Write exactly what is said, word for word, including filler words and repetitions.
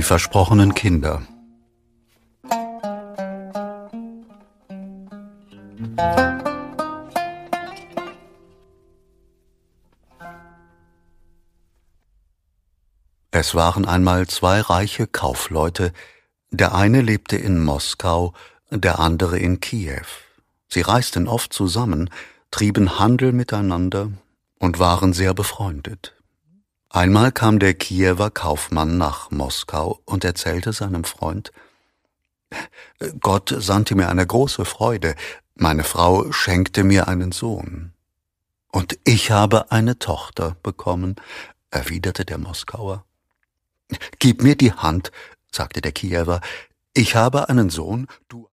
Die versprochenen Kinder. Es waren einmal zwei reiche Kaufleute, der eine lebte in Moskau, der andere in Kiew. Sie reisten oft zusammen, trieben Handel miteinander und waren sehr befreundet. Einmal kam der Kiewer Kaufmann nach Moskau und erzählte seinem Freund: »Gott sandte mir eine große Freude, meine Frau schenkte mir einen Sohn.« »Und ich habe eine Tochter bekommen«, erwiderte der Moskauer. »Gib mir die Hand«, sagte der Kiewer, »ich habe einen Sohn, du